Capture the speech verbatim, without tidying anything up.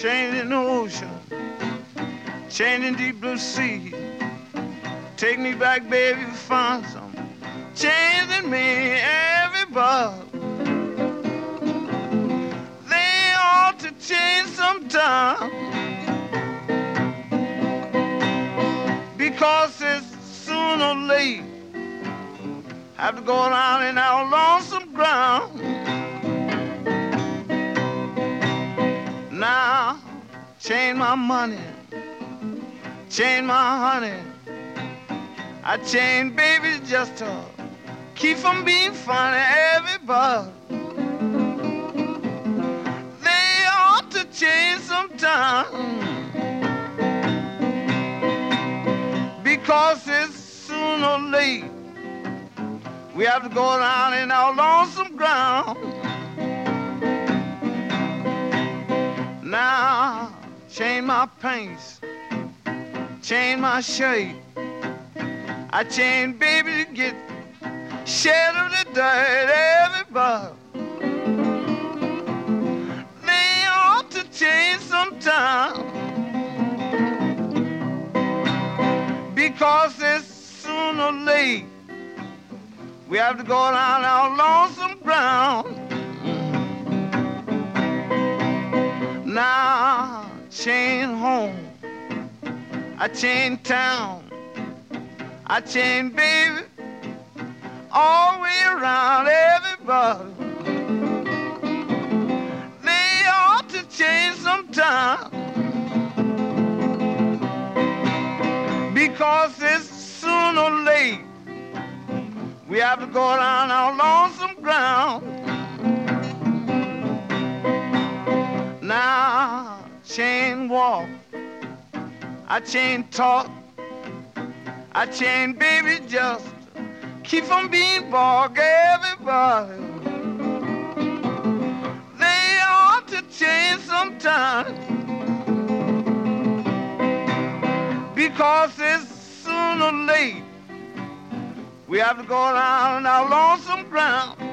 chained in the ocean, chained in deep blue sea. Take me back, baby, find some chains in me, everybody. They ought to change sometime, because it's soon or late have to go around in our lonesome ground. Now, chain my money, chain my honey. I chain babies just to keep from being funny, everybody. They ought to change sometime, because it's soon or late we have to go around in our lonesome ground. Now, chain my pants, chain my shirt. I chain baby to get shed of the dirt, everybody. They ought to change sometime, because it's soon or late we have to go around our lonesome ground. Now, chain home, I chain town, I chain baby all the way around, everybody. They ought to change sometime, because it's soon or late we have to go around our lonesome ground. Now, chain walk, I chain talk, I chain baby just keep from being bog, everybody. They ought to change sometime, because it's soon or late we have to go around our lonesome ground.